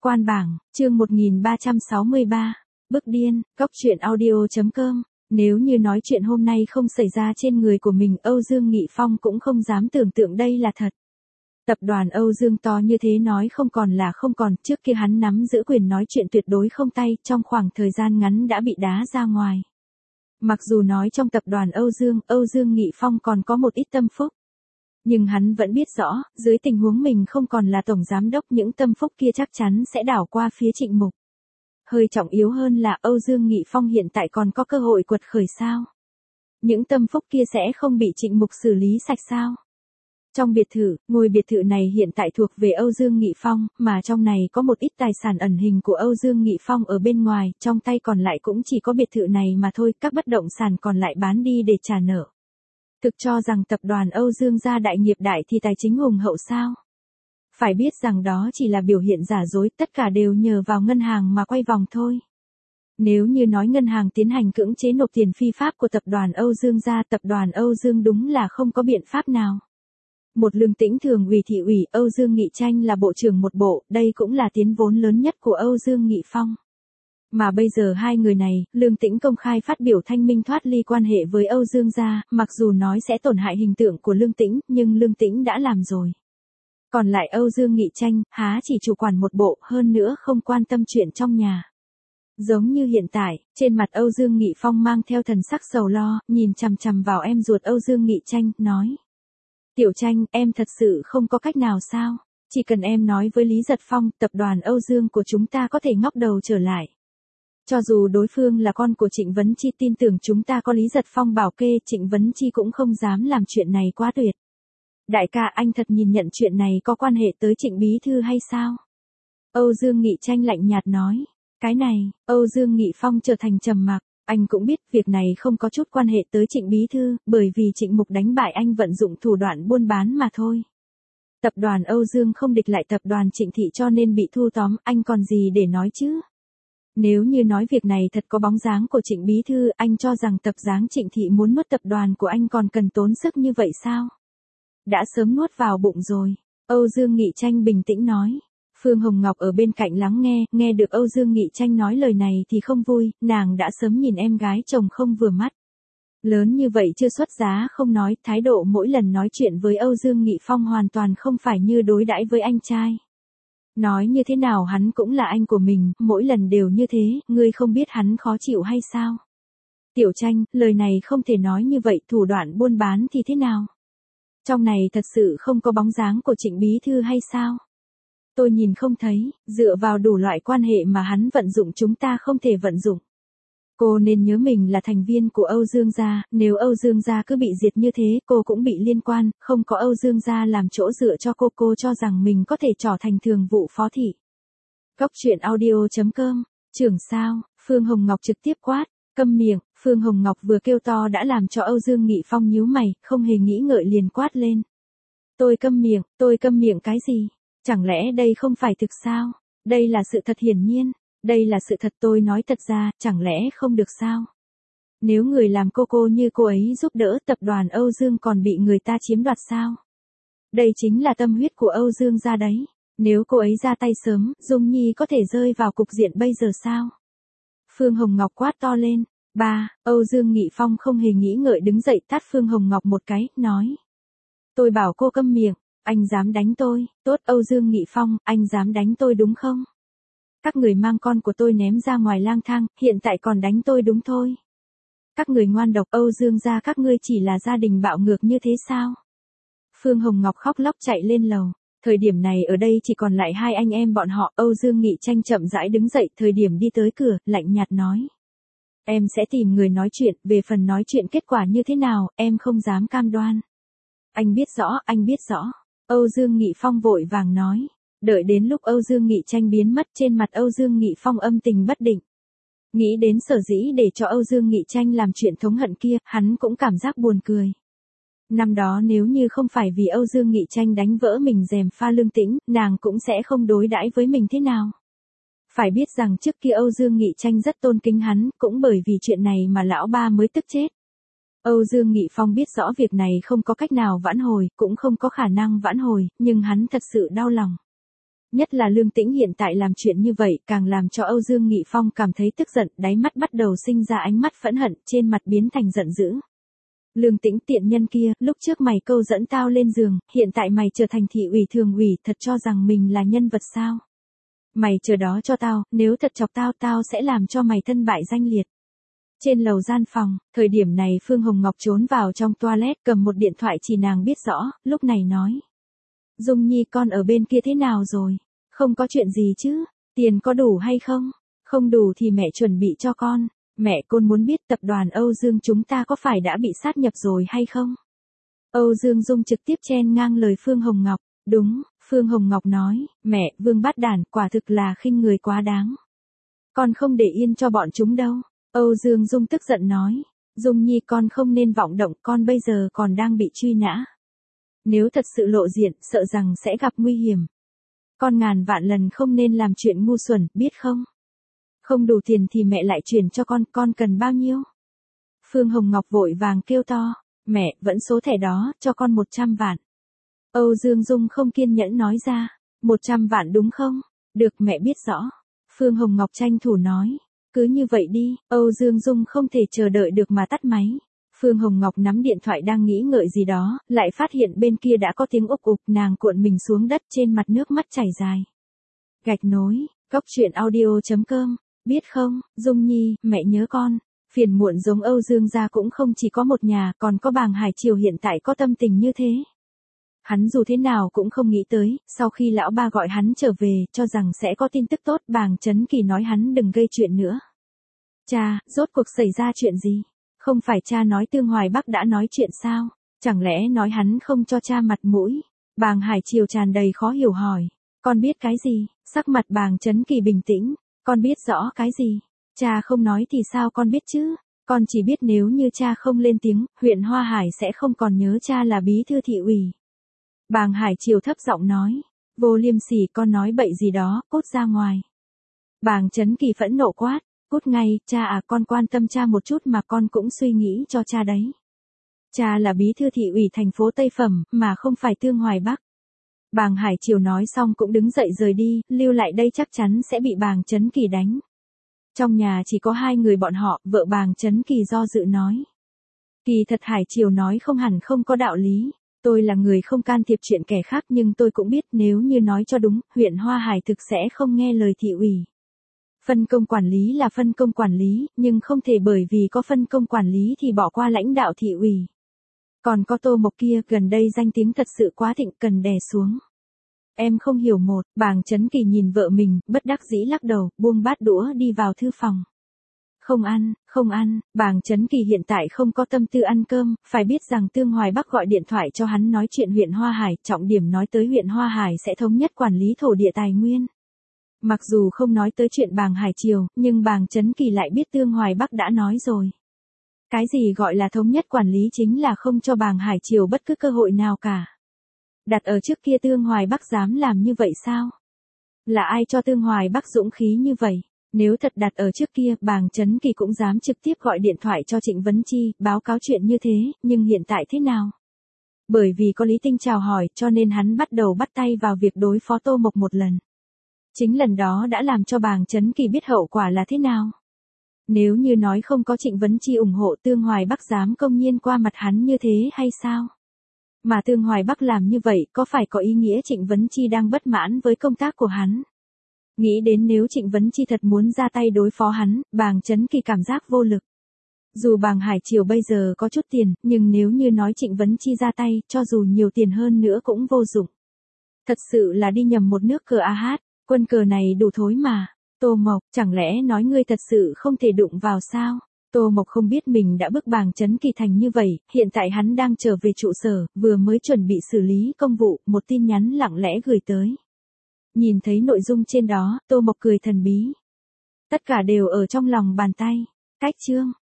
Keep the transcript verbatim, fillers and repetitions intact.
Quan bảng, chương một nghìn ba trăm sáu mươi ba, Bức điên, Cóc truyện audio chấm com. Nếu như nói chuyện hôm nay không xảy ra trên người của mình, Âu Dương Nghị Phong cũng không dám tưởng tượng đây là thật. Tập đoàn Âu Dương to như thế nói không còn là không còn, trước kia hắn nắm giữ quyền nói chuyện tuyệt đối không tay, trong khoảng thời gian ngắn đã bị đá ra ngoài. Mặc dù nói trong tập đoàn Âu Dương, Âu Dương Nghị Phong còn có một ít tâm phúc. Nhưng hắn vẫn biết rõ, dưới tình huống mình không còn là tổng giám đốc, những tâm phúc kia chắc chắn sẽ đảo qua phía Trịnh Mục. Hơi trọng yếu hơn là Âu Dương Nghị Phong hiện tại còn có cơ hội quật khởi sao? Những tâm phúc kia sẽ không bị Trịnh Mục xử lý sạch sao? Trong biệt thự, ngôi biệt thự này hiện tại thuộc về Âu Dương Nghị Phong, mà trong này có một ít tài sản ẩn hình của Âu Dương Nghị Phong ở bên ngoài, trong tay còn lại cũng chỉ có biệt thự này mà thôi, các bất động sản còn lại bán đi để trả nợ. Thực cho rằng tập đoàn Âu Dương gia đại nghiệp đại thì tài chính hùng hậu sao? Phải biết rằng đó chỉ là biểu hiện giả dối, tất cả đều nhờ vào ngân hàng mà quay vòng thôi. Nếu như nói ngân hàng tiến hành cưỡng chế nộp tiền phi pháp của tập đoàn Âu Dương gia, tập đoàn Âu Dương đúng là không có biện pháp nào. Một Lương Tĩnh thường ủy thị ủy, Âu Dương Nghị Tranh là bộ trưởng một bộ, đây cũng là tiến vốn lớn nhất của Âu Dương Nghị Phong. Mà bây giờ hai người này, Lương Tĩnh công khai phát biểu thanh minh thoát ly quan hệ với Âu Dương gia, mặc dù nói sẽ tổn hại hình tượng của Lương Tĩnh, nhưng Lương Tĩnh đã làm rồi. Còn lại Âu Dương Nghị Tranh, há chỉ chủ quản một bộ, hơn nữa không quan tâm chuyện trong nhà. Giống như hiện tại, trên mặt Âu Dương Nghị Phong mang theo thần sắc sầu lo, nhìn chằm chằm vào em ruột Âu Dương Nghị Tranh, nói. Tiểu Tranh, em thật sự không có cách nào sao? Chỉ cần em nói với Lý Giật Phong, tập đoàn Âu Dương của chúng ta có thể ngóc đầu trở lại. Cho dù đối phương là con của Trịnh Vấn Chi, tin tưởng chúng ta có Lý Giật Phong bảo kê, Trịnh Vấn Chi cũng không dám làm chuyện này quá tuyệt. Đại ca, anh thật nhìn nhận chuyện này có quan hệ tới Trịnh Bí Thư hay sao? Âu Dương Nghị Tranh lạnh nhạt nói. Cái này, Âu Dương Nghị Phong trở thành trầm mặc. Anh cũng biết việc này không có chút quan hệ tới Trịnh Bí Thư, bởi vì Trịnh Mục đánh bại anh vận dụng thủ đoạn buôn bán mà thôi. Tập đoàn Âu Dương không địch lại tập đoàn Trịnh Thị cho nên bị thu tóm, anh còn gì để nói chứ? Nếu như nói việc này thật có bóng dáng của Trịnh Bí Thư, anh cho rằng tập dáng Trịnh Thị muốn nuốt tập đoàn của anh còn cần tốn sức như vậy sao? Đã sớm nuốt vào bụng rồi. Âu Dương Nghị Tranh bình tĩnh nói. Phương Hồng Ngọc ở bên cạnh lắng nghe, nghe được Âu Dương Nghị Tranh nói lời này thì không vui, nàng đã sớm nhìn em gái chồng không vừa mắt. Lớn như vậy chưa xuất giá không nói, thái độ mỗi lần nói chuyện với Âu Dương Nghị Phong hoàn toàn không phải như đối đãi với anh trai. Nói như thế nào hắn cũng là anh của mình, mỗi lần đều như thế, ngươi không biết hắn khó chịu hay sao? Tiểu Tranh, lời này không thể nói như vậy, thủ đoạn buôn bán thì thế nào? Trong này thật sự không có bóng dáng của Trịnh Bí Thư hay sao? Tôi nhìn không thấy, dựa vào đủ loại quan hệ mà hắn vận dụng chúng ta không thể vận dụng. Cô nên nhớ mình là thành viên của Âu Dương gia, nếu Âu Dương gia cứ bị diệt như thế, cô cũng bị liên quan, không có Âu Dương gia làm chỗ dựa cho cô, cô cho rằng mình có thể trở thành thường vụ phó thị. Cóc truyện audio chấm com, trưởng sao, Phương Hồng Ngọc trực tiếp quát, câm miệng. Phương Hồng Ngọc vừa kêu to đã làm cho Âu Dương Nghị Phong nhíu mày, không hề nghĩ ngợi liền quát lên. Tôi câm miệng, tôi câm miệng cái gì? Chẳng lẽ đây không phải thực sao? Đây là sự thật hiển nhiên, đây là sự thật, tôi nói thật ra, chẳng lẽ không được sao? Nếu người làm cô cô như cô ấy giúp đỡ, tập đoàn Âu Dương còn bị người ta chiếm đoạt sao? Đây chính là tâm huyết của Âu Dương gia đấy, nếu cô ấy ra tay sớm, Dung Nhi có thể rơi vào cục diện bây giờ sao? Phương Hồng Ngọc quát to lên. Ba, Âu Dương Nghị Phong không hề nghĩ ngợi đứng dậy tát Phương Hồng Ngọc một cái, nói. Tôi bảo cô câm miệng, anh dám đánh tôi, tốt Âu Dương Nghị Phong, anh dám đánh tôi đúng không? Các người mang con của tôi ném ra ngoài lang thang, hiện tại còn đánh tôi đúng thôi. Các người ngoan độc, Âu Dương gia các ngươi chỉ là gia đình bạo ngược như thế sao? Phương Hồng Ngọc khóc lóc chạy lên lầu. Thời điểm này ở đây chỉ còn lại hai anh em bọn họ, Âu Dương Nghị Tranh chậm rãi đứng dậy, thời điểm đi tới cửa, lạnh nhạt nói. Em sẽ tìm người nói chuyện, về phần nói chuyện kết quả như thế nào, em không dám cam đoan. Anh biết rõ, anh biết rõ. Âu Dương Nghị Phong vội vàng nói. Đợi đến lúc Âu Dương Nghị Tranh biến mất, trên mặt Âu Dương Nghị Phong âm tình bất định. Nghĩ đến sở dĩ để cho Âu Dương Nghị Tranh làm chuyện thống hận kia, hắn cũng cảm giác buồn cười. Năm đó nếu như không phải vì Âu Dương Nghị Tranh đánh vỡ mình rèm pha Lương Tĩnh, nàng cũng sẽ không đối đãi với mình thế nào. Phải biết rằng trước kia Âu Dương Nghị Tranh rất tôn kính hắn, cũng bởi vì chuyện này mà lão ba mới tức chết. Âu Dương Nghị Phong biết rõ việc này không có cách nào vãn hồi, cũng không có khả năng vãn hồi, nhưng hắn thật sự đau lòng. Nhất là Lương Tĩnh hiện tại làm chuyện như vậy càng làm cho Âu Dương Nghị Phong cảm thấy tức giận, đáy mắt bắt đầu sinh ra ánh mắt phẫn hận, trên mặt biến thành giận dữ. Lương Tĩnh tiện nhân kia, lúc trước mày câu dẫn tao lên giường, hiện tại mày trở thành thị ủy thường ủy, thật cho rằng mình là nhân vật sao? Mày chờ đó cho tao, nếu thật chọc tao tao sẽ làm cho mày thân bại danh liệt. Trên lầu gian phòng, thời điểm này Phương Hồng Ngọc trốn vào trong toilet cầm một điện thoại chỉ nàng biết rõ, lúc này nói. Dung Nhi con ở bên kia thế nào rồi? Không có chuyện gì chứ? Tiền có đủ hay không? Không đủ thì mẹ chuẩn bị cho con. Mẹ con muốn biết tập đoàn Âu Dương chúng ta có phải đã bị sát nhập rồi hay không? Âu Dương Dung trực tiếp chen ngang lời Phương Hồng Ngọc. Đúng, Phương Hồng Ngọc nói, mẹ, Vương Bát Đản quả thực là khinh người quá đáng. Con không để yên cho bọn chúng đâu. Âu Dương Dung tức giận nói, Dung Nhi con không nên vọng động, con bây giờ còn đang bị truy nã. Nếu thật sự lộ diện, sợ rằng sẽ gặp nguy hiểm. Con ngàn vạn lần không nên làm chuyện ngu xuẩn, biết không? Không đủ tiền thì mẹ lại chuyển cho con, con cần bao nhiêu? Phương Hồng Ngọc vội vàng kêu to, mẹ, vẫn số thẻ đó, cho con một trăm vạn. Âu Dương Dung không kiên nhẫn nói ra, một trăm vạn đúng không? Được, mẹ biết rõ. Phương Hồng Ngọc tranh thủ nói, cứ như vậy đi. Âu Dương Dung không thể chờ đợi được mà tắt máy. Phương Hồng Ngọc nắm điện thoại đang nghĩ ngợi gì đó, lại phát hiện bên kia đã có tiếng ục ục, nàng cuộn mình xuống đất, trên mặt nước mắt chảy dài. Gạch nối, góc truyện audio chấm com, biết không, Dung Nhi, mẹ nhớ con. Phiền muộn giống Âu Dương gia cũng không chỉ có một nhà, còn có Bàng Hải Triều hiện tại có tâm tình như thế. Hắn dù thế nào cũng không nghĩ tới, sau khi lão ba gọi hắn trở về, cho rằng sẽ có tin tức tốt, Bàng Chấn Kỳ nói hắn đừng gây chuyện nữa. Cha, rốt cuộc xảy ra chuyện gì? Không phải cha nói Tương Hoài Bắc đã nói chuyện sao? Chẳng lẽ nói hắn không cho cha mặt mũi? Bàng Hải Triều tràn đầy khó hiểu hỏi. Con biết cái gì? Sắc mặt Bàng Chấn Kỳ bình tĩnh. Con biết rõ cái gì? Cha không nói thì sao con biết chứ? Con chỉ biết nếu như cha không lên tiếng, huyện Hoa Hải sẽ không còn nhớ cha là bí thư thị ủy. Bàng Hải Triều thấp giọng nói. Vô liêm sỉ, con nói bậy gì đó, cút ra ngoài. Bàng Chấn Kỳ phẫn nộ quát. Cút ngay, cha à, con quan tâm cha một chút mà con cũng suy nghĩ cho cha đấy. Cha là bí thư thị ủy thành phố Tây Phẩm, mà không phải Tương Hoài Bắc. Bàng Hải Triều nói xong cũng đứng dậy rời đi, lưu lại đây chắc chắn sẽ bị Bàng Chấn Kỳ đánh. Trong nhà chỉ có hai người bọn họ, vợ Bàng Chấn Kỳ do dự nói. Kỳ thật Hải Triều nói không hẳn không có đạo lý. Tôi là người không can thiệp chuyện kẻ khác nhưng tôi cũng biết nếu như nói cho đúng, huyện Hoa Hải thực sẽ không nghe lời thị ủy. Phân công quản lý là phân công quản lý, nhưng không thể bởi vì có phân công quản lý thì bỏ qua lãnh đạo thị ủy. Còn có Tô Mộc kia, gần đây danh tiếng thật sự quá thịnh, cần đè xuống. Em không hiểu một, Bàng Chấn Kỳ nhìn vợ mình, bất đắc dĩ lắc đầu, buông bát đũa đi vào thư phòng. Không ăn, không ăn, Bàng Chấn Kỳ hiện tại không có tâm tư ăn cơm, phải biết rằng Tương Hoài Bắc gọi điện thoại cho hắn nói chuyện huyện Hoa Hải, trọng điểm nói tới huyện Hoa Hải sẽ thống nhất quản lý thổ địa tài nguyên. Mặc dù không nói tới chuyện Bàng Hải Triều, nhưng Bàng Chấn Kỳ lại biết Tương Hoài Bắc đã nói rồi. Cái gì gọi là thống nhất quản lý chính là không cho Bàng Hải Triều bất cứ cơ hội nào cả. Đặt ở trước kia Tương Hoài Bắc dám làm như vậy sao? Là ai cho Tương Hoài Bắc dũng khí như vậy? Nếu thật đặt ở trước kia, Bàng Chấn Kỳ cũng dám trực tiếp gọi điện thoại cho Trịnh Vấn Chi, báo cáo chuyện như thế, nhưng hiện tại thế nào? Bởi vì có Lý Tinh chào hỏi, cho nên hắn bắt đầu bắt tay vào việc đối phó Tô Mộc một lần. Chính lần đó đã làm cho Bàng Chấn Kỳ biết hậu quả là thế nào. Nếu như nói không có Trịnh Vấn Chi ủng hộ, Tương Hoài Bắc dám công nhiên qua mặt hắn như thế hay sao? Mà Tương Hoài Bắc làm như vậy có phải có ý nghĩa Trịnh Vấn Chi đang bất mãn với công tác của hắn? Nghĩ đến nếu Trịnh Vấn Chi thật muốn ra tay đối phó hắn, Bàng Chấn Kỳ cảm giác vô lực. Dù Bàng Hải Triều bây giờ có chút tiền, nhưng nếu như nói Trịnh Vấn Chi ra tay, cho dù nhiều tiền hơn nữa cũng vô dụng. Thật sự là đi nhầm một nước cờ a hát, quân cờ này đủ thối mà. Tô Mộc, chẳng lẽ nói ngươi thật sự không thể đụng vào sao? Tô Mộc không biết mình đã bức Bàng Chấn Kỳ thành như vậy, hiện tại hắn đang trở về trụ sở, vừa mới chuẩn bị xử lý công vụ, một tin nhắn lặng lẽ gửi tới. Nhìn thấy nội dung trên đó, Tô Mộc cười thần bí. Tất cả đều ở trong lòng bàn tay. Cách chương